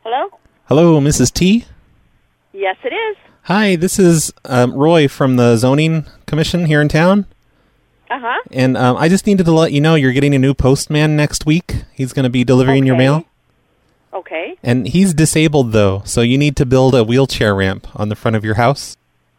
Hello? Hello, Mrs. T? Yes, it is. Hi, this is Roy from the Zoning Commission here in town. Uh-huh. And I just needed to let you know you're getting a new postman next week. He's going to be delivering your mail. Okay. And he's disabled, though, so you need to build a wheelchair ramp on the front of your house.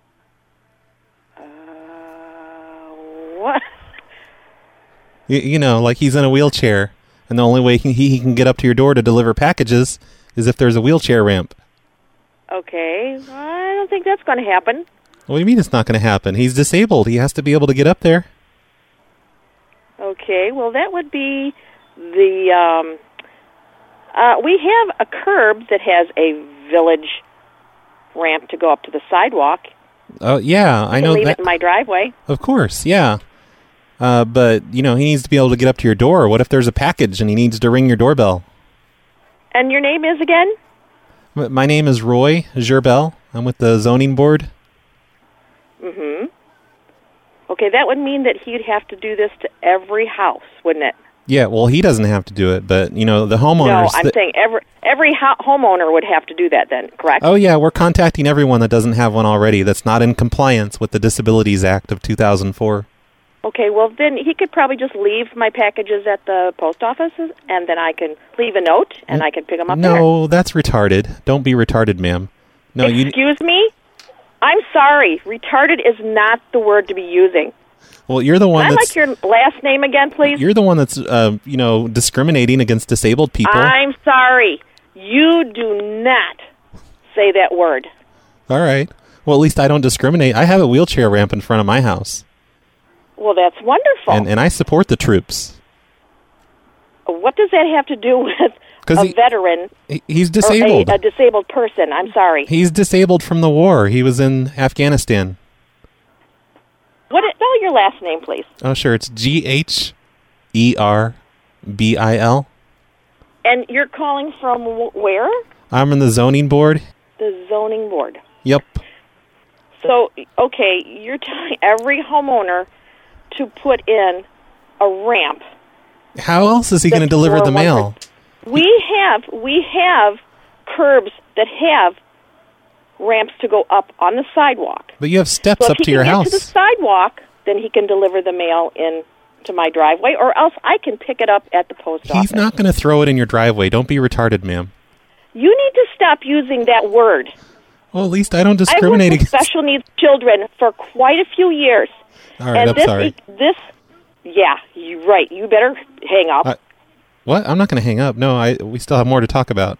What? You know, like he's in a wheelchair, and the only way he can get up to your door to deliver packages is if there's a wheelchair ramp. Okay. I don't think that's going to happen. What do you mean it's not going to happen? He's disabled. He has to be able to get up there. Okay. Well, that would be the... we have a curb that has a village ramp to go up to the sidewalk. Oh, yeah, I know leave that. It in my driveway. Of course, yeah. But, you know, he needs to be able to get up to your door. What if there's a package and he needs to ring your doorbell? And your name is again? My name is Roy Gerbel. I'm with the zoning board. Mm-hmm. Okay, that would mean that he'd have to do this to every house, wouldn't it? Yeah, well, he doesn't have to do it, but, you know, the homeowners... No, I'm saying every homeowner would have to do that then, correct? Oh, yeah, we're contacting everyone that doesn't have one already that's not in compliance with the Disabilities Act of 2004. Okay, well, then he could probably just leave my packages at the post office, and then I can leave a note, and I can pick them up there. No, that's retarded. Don't be retarded, ma'am. No, Excuse me? I'm sorry. Retarded is not the word to be using. Well, you're the one Can I that's... like your last name again, please? You're the one that's, you know, discriminating against disabled people. I'm sorry. You do not say that word. All right. Well, at least I don't discriminate. I have a wheelchair ramp in front of my house. Well, that's wonderful. And I support the troops. What does that have to do with a veteran? He's disabled. Or a disabled person. I'm sorry. He's disabled from the war. He was in Afghanistan. Spell your last name, please. Oh, sure. It's Gherbil. And you're calling from where? I'm in the zoning board. The zoning board. Yep. So, okay, you're telling every homeowner to put in a ramp. How else is he going to deliver the mail? We have curbs that have ramps to go up on the sidewalk. But you have steps up to your house. If he can get to the sidewalk, then he can deliver the mail in to my driveway, or else I can pick it up at the post office. He's not going to throw it in your driveway. Don't be retarded, ma'am. You need to stop using that word. Well, at least I don't discriminate against special needs children for quite a few years. All right, I'm sorry. Yeah, you're right. You better hang up. What? I'm not going to hang up. No, we still have more to talk about.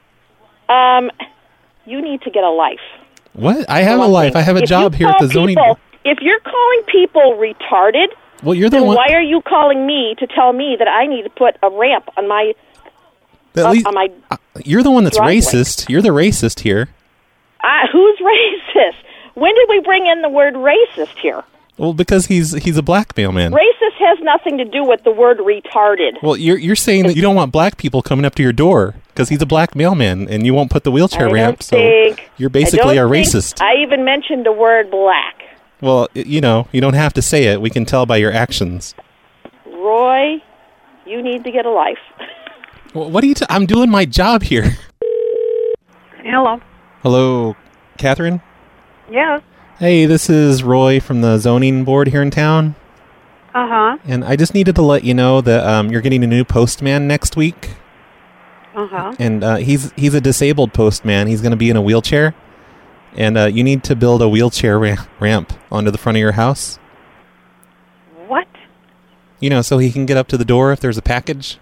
You need to get a life. What? I have a life. I have a job here at the zoning board. If you're calling people retarded, well, you're the then one. Why are you calling me to tell me that I need to put a ramp on my? You're the one that's driveway. racist. You're the racist here. Who's racist? When did we bring in the word racist here? Well, because he's a black mailman. Racist has nothing to do with the word retarded. Well, you're saying that you don't want black people coming up to your door because he's a black mailman and you won't put the wheelchair ramp. So you're basically a racist. I even mentioned the word black. Well, you know, you don't have to say it. We can tell by your actions. Roy, you need to get a life. Well, what are you? I'm doing my job here. Hello. Hello, Catherine? Yes. Hey, this is Roy from the zoning board here in town. Uh-huh. And I just needed to let you know that you're getting a new postman next week. Uh-huh. And he's a disabled postman. He's going to be in a wheelchair. And you need to build a wheelchair ramp onto the front of your house. What? You know, so he can get up to the door if there's a package.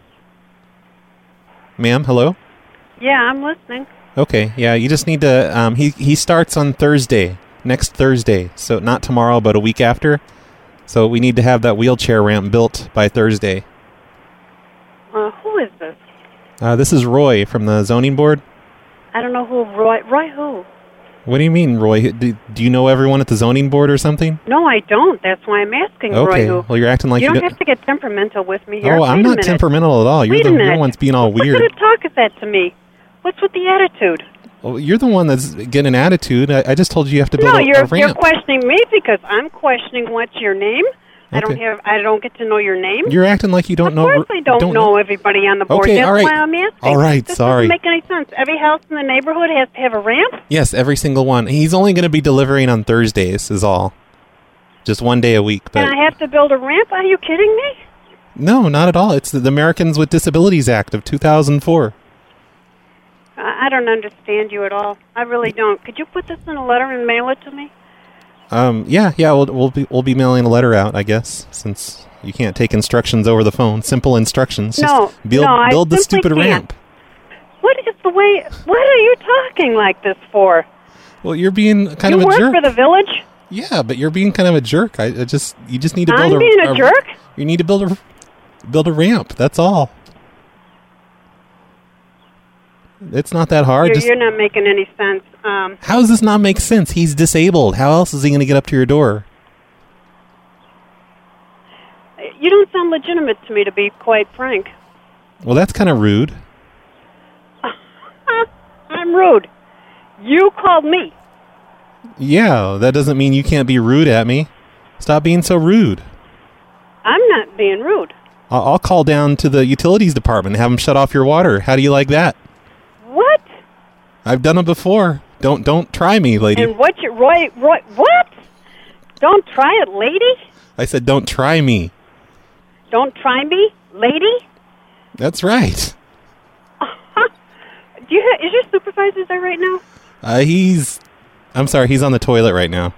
Ma'am, hello? Yeah, I'm listening. Okay, yeah, you just need to... He starts on Thursday, next Thursday. So not tomorrow, but a week after. So we need to have that wheelchair ramp built by Thursday. Who is this? This is Roy from the zoning board. I don't know who. Roy who? What do you mean, Roy? Do you know everyone at the zoning board or something? No, I don't. That's why I'm asking, okay. Roy who. Well, you're acting like you don't have to get temperamental with me here. Oh, I'm not temperamental at all. You're the one's being all weird. What kind of talk is that to me? What's with the attitude? Well, you're the one that's getting an attitude. I just told you have to build a ramp. You're questioning me because I'm questioning what's your name, I don't get to know your name. You're acting like you don't know. Of course I don't know everybody on the board. Okay, That's all right. why I'm asking. All right, this sorry. Doesn't make any sense. Every house in the neighborhood has to have a ramp? Yes, every single one. He's only going to be delivering on Thursdays is all. Just one day a week. But And I have to build a ramp? Are you kidding me? no, not at all. It's the Americans with Disabilities Act of 2004. I don't understand you at all. I really don't. Could you put this in a letter and mail it to me? Yeah. We'll be mailing a letter out, I guess, since you can't take instructions over the phone. Simple instructions. Just build the stupid can't. ramp. What are you talking like this for? Well, you're being kind of a You jerk. work for the village? Yeah, but you're being kind of a jerk. You just need to build I'm being a jerk? You need to build a ramp. That's all. It's not that hard. You're not making any sense. How does this not make sense? He's disabled. How else is he going to get up to your door? You don't sound legitimate to me, to be quite frank. Well, that's kind of rude. I'm rude. You called me. Yeah, that doesn't mean you can't be rude at me. Stop being so rude. I'm not being rude. I'll call down to the utilities department and have them shut off your water. How do you like that? What? I've done it before. Don't try me, lady. And what Roy, what? Don't try it, lady? I said don't try me. Don't try me, lady? That's right. Is your supervisor there right now? I'm sorry, he's on the toilet right now.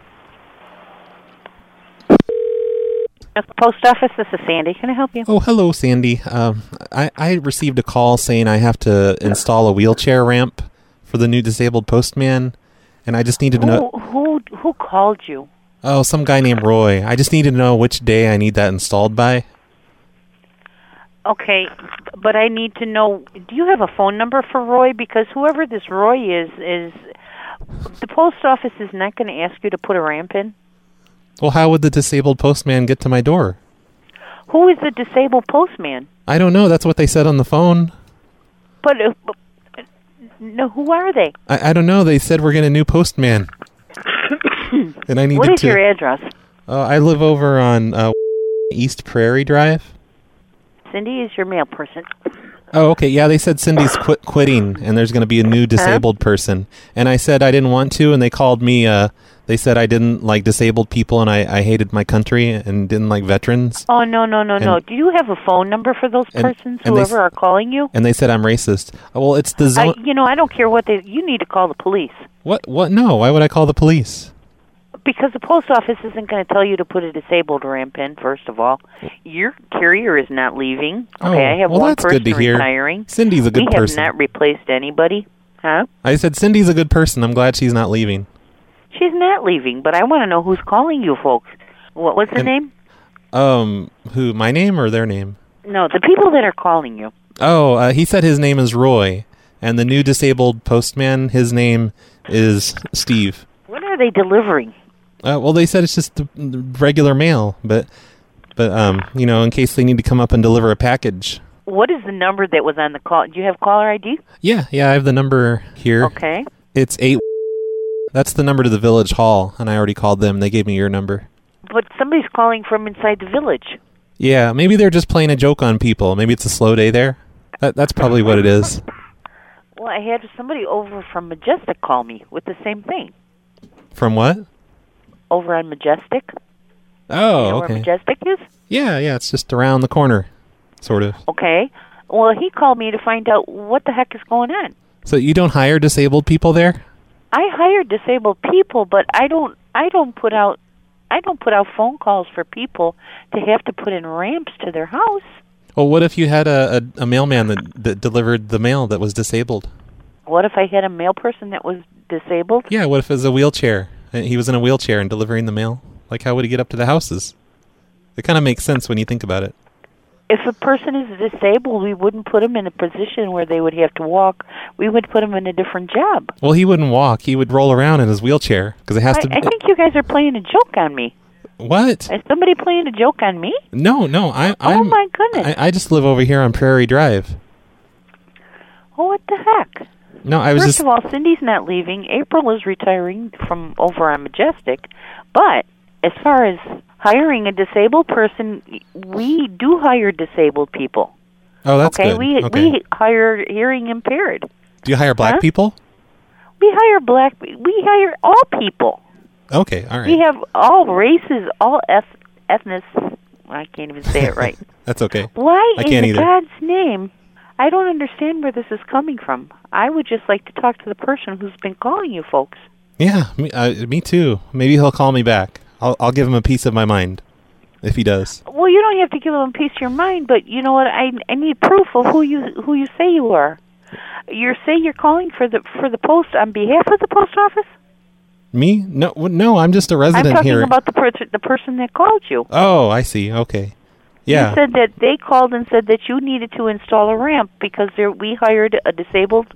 At the post office, this is Sandy. Can I help you? Oh, hello, Sandy. I received a call saying I have to install a wheelchair ramp for the new disabled postman, and I just needed to know... Who called you? Oh, some guy named Roy. I just needed to know which day I need that installed by. Okay, but I need to know, do you have a phone number for Roy? Because whoever this Roy is the post office is not going to ask you to put a ramp in. Well, how would the disabled postman get to my door? Who is the disabled postman? I don't know. That's what they said on the phone. But no, who are they? I don't know. They said we're getting a new postman. And I needed What is your address? I live over on East Prairie Drive. Cindy is your mail person. Oh, okay. Yeah, they said Cindy's quitting, and there's going to be a new disabled person. And I said I didn't want to, and they called me. They said I didn't like disabled people, and I hated my country and didn't like veterans. Oh, no. Do you have a phone number for those persons, whoever are calling you? And they said I'm racist. Well, it's the zone... I don't care what you need to call the police. What? No, why would I call the police? Because the post office isn't going to tell you to put a disabled ramp in, first of all. Your carrier is not leaving. Okay, I have one that's person good to hear. Retiring. Cindy's a good person. We have not replaced anybody. Huh? I said Cindy's a good person. I'm glad she's not leaving. She's not leaving, but I want to know who's calling you folks. What's the name? Who, my name or their name? No, the people that are calling you. Oh, he said his name is Roy, and the new disabled postman, his name is Steve. What are they delivering? Well, they said it's just the regular mail, but in case they need to come up and deliver a package. What is the number that was on the call? Do you have caller ID? Yeah, I have the number here. Okay. It's 8. That's the number to the village hall, and I already called them. They gave me your number. But somebody's calling from inside the village. Yeah, maybe they're just playing a joke on people. Maybe it's a slow day there. That's probably what it is. Well, I had somebody over from Majestic call me with the same thing. From what? Over on Majestic. Oh, you know okay. Where Majestic is? Yeah, it's just around the corner, sort of. Okay. Well, he called me to find out what the heck is going on. So you don't hire disabled people there? I hire disabled people, but I don't put out phone calls for people to have to put in ramps to their house. Well, what if you had a mailman that delivered the mail that was disabled? What if I had a mail person that was disabled? Yeah, what if it was a wheelchair? He was in a wheelchair and delivering the mail? Like, how would he get up to the houses? It kind of makes sense when you think about it. If a person is disabled, we wouldn't put them in a position where they would have to walk. We would put them in a different job. Well, he wouldn't walk. He would roll around in his wheelchair because it has to be... I think you guys are playing a joke on me. What? Is somebody playing a joke on me? No. Oh, my goodness. I just live over here on Prairie Drive. Oh, what the heck? No, I was First of all, Cindy's not leaving. April is retiring from over on Majestic. But as far as hiring a disabled person, we do hire disabled people. Oh, that's good. We hire hearing impaired. Do you hire black people? We hire all people. Okay, all right. We have all races, all ethnic. I can't even say it right. That's okay. Why I can't in either. God's name? I don't understand where this is coming from. I would just like to talk to the person who's been calling you folks. Yeah, me too. Maybe he'll call me back. I'll give him a piece of my mind if he does. Well, you don't have to give him a piece of your mind, but you know what? I need proof of who you say you are. You say you're calling for the post on behalf of the post office? Me? No, I'm just a resident I'm talking here. about the person that called you. Oh, I see. Okay. Yeah. You said that they called and said that you needed to install a ramp because we hired a disabled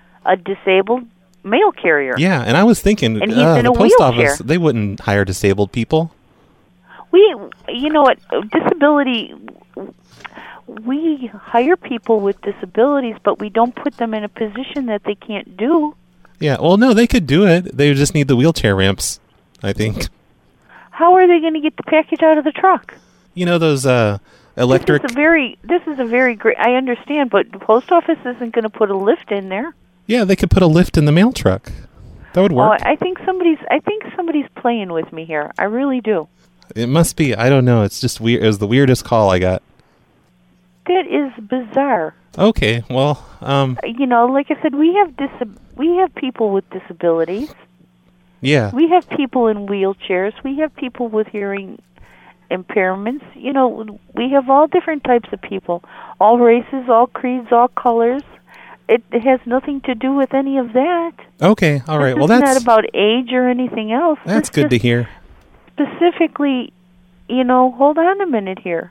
mail carrier. Yeah, and I was thinking, and he's in the a post wheelchair. office, they wouldn't hire disabled people. You know what, disability, we hire people with disabilities, but we don't put them in a position that they can't do. Yeah, well, no, they could do it. They just need the wheelchair ramps, I think. How are they going to get the package out of the truck? You know those electric... This is a very great... I understand, but the post office isn't going to put a lift in there. Yeah, they could put a lift in the mail truck. That would work. Oh, I think somebody's playing with me here. I really do. It must be. I don't know. It's just weird. It was the weirdest call I got. That is bizarre. Okay, well, like I said, we have people with disabilities. Yeah. We have people in wheelchairs. We have people with hearing impairments. We have all different types of people, all races, all creeds, all colors. It has nothing to do with any of that. Okay, all right. Well, that's not about age or anything else. That's good to hear. Specifically, hold on a minute here.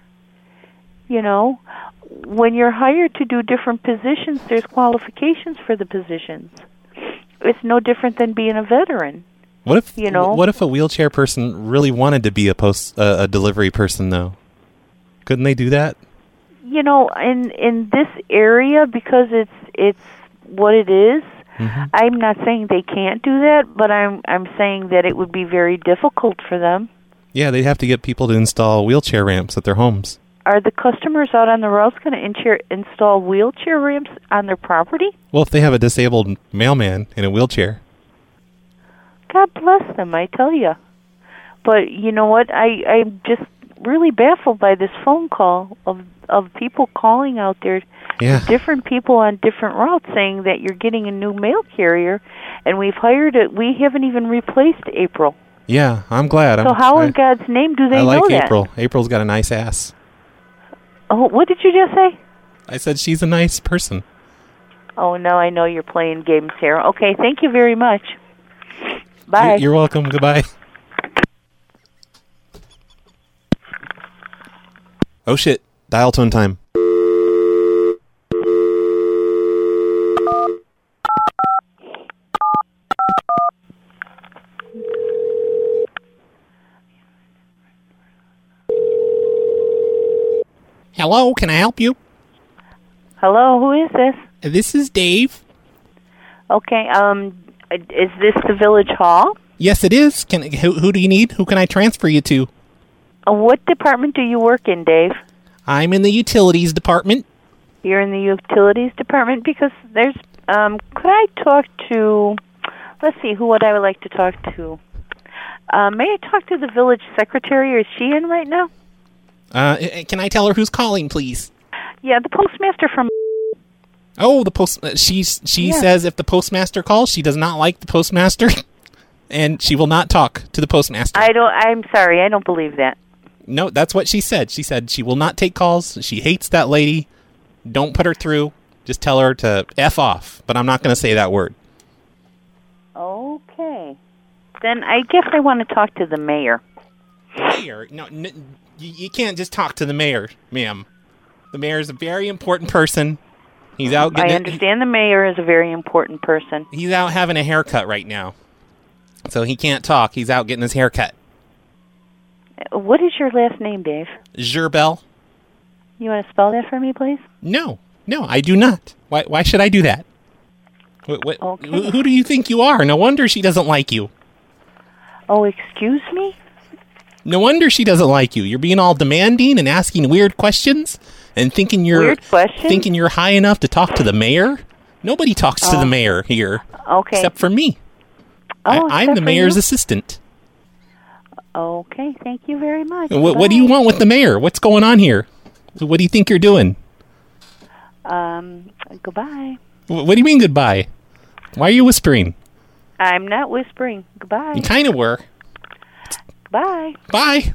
When you're hired to do different positions, there's qualifications for the positions. It's no different than being a veteran. What if a wheelchair person really wanted to be a delivery person though? Couldn't they do that? In this area, because it's what it is. Mm-hmm. I'm not saying they can't do that, but I'm saying that it would be very difficult for them. Yeah, they'd have to get people to install wheelchair ramps at their homes. Are the customers out on the roads going to install wheelchair ramps on their property? Well, if they have a disabled mailman in a wheelchair. God bless them, I tell you. But you know what? I'm just really baffled by this phone call of people calling out there, different people on different routes, saying that you're getting a new mail carrier, and we've hired it. We haven't even replaced April. Yeah, I'm glad. So how in God's name do they know that? I like April. April's got a nice ass. Oh, what did you just say? I said she's a nice person. Oh, no, I know you're playing games here. Okay, thank you very much. Bye. You're welcome. Goodbye. Oh, shit. Dial tone time. Hello, can I help you? Hello, who is this? This is Dave. Okay, is this the Village Hall? Yes, it is. Who do you need? Who can I transfer you to? What department do you work in, Dave? I'm in the utilities department. You're in the utilities department? Because there's, could I talk to, let's see, who would I like to talk to? May I talk to the village secretary? Is she in right now? Can I tell her who's calling, please? Yeah, the postmaster from... Oh, she says if the postmaster calls, she does not like the postmaster, and she will not talk to the postmaster. I'm sorry, I don't believe that. No, that's what she said. She said she will not take calls. She hates that lady. Don't put her through. Just tell her to F off. But I'm not going to say that word. Okay. Then I guess I want to talk to the mayor. Mayor? No, you can't just talk to the mayor, ma'am. The mayor is a very important person. He's out. I understand the mayor is a very important person. He's out having a haircut right now, so he can't talk. He's out getting his haircut. What is your last name, Dave? Gerbel. You want to spell that for me, please? No, I do not. Why should I do that? What, okay. Who do you think you are? No wonder she doesn't like you. Oh, excuse me? No wonder she doesn't like you. You're being all demanding and asking weird questions and thinking you're high enough to talk to the mayor. Nobody talks to the mayor here, except for me. I'm the mayor's assistant. Okay, thank you very much. What do you want with the mayor? What's going on here? What do you think you're doing? Goodbye. What do you mean goodbye? Why are you whispering? I'm not whispering. Goodbye. You kind of were. Bye. Bye.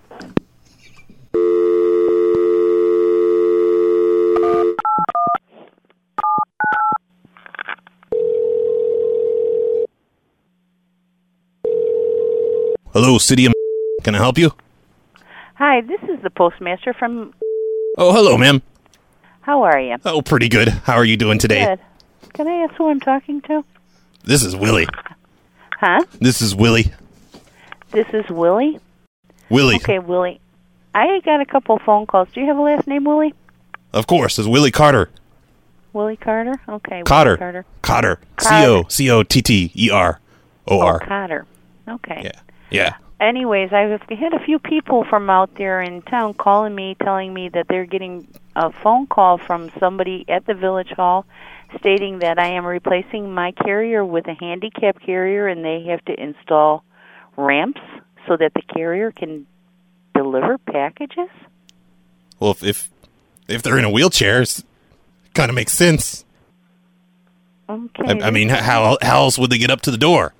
Hello, City of... Can I help you? Hi, this is the postmaster from... Oh, hello, ma'am. How are you? Oh, pretty good. How are you doing today? Good. Can I ask who I'm talking to? This is Willie. Huh? This is Willie. This is Willie? Willie. Okay, Willie. I got a couple phone calls. Do you have a last name, Willie? Of course, it's Willie Carter. Willie Carter? Okay, Cotter. Willie Carter. Cotter. C-O-T-T-E-R-O-R. Oh, Cotter. Okay. Yeah. Anyways, I've had a few people from out there in town calling me, telling me that they're getting a phone call from somebody at the Village Hall stating that I am replacing my carrier with a handicap carrier and they have to install ramps so that the carrier can deliver packages? Well, if they're in a wheelchair, it kind of makes sense. Okay. I mean, how else would they get up to the door?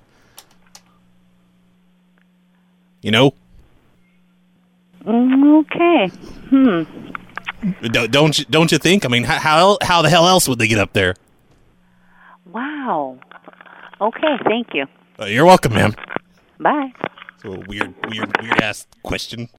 You know? Okay. Don't you think? I mean, how the hell else would they get up there? Wow. Okay, thank you. You're welcome, ma'am. Bye. So weird ass question.